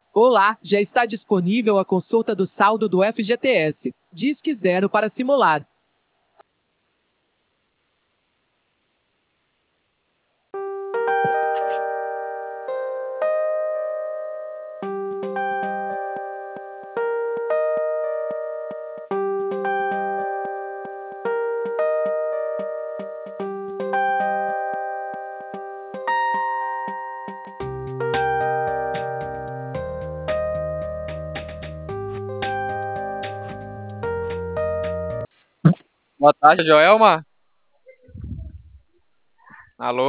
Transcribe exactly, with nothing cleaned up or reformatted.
Olá, já está disponível a consulta do saldo do F G T S. Disque zero para simular. Boa tarde, Joelma. Alô?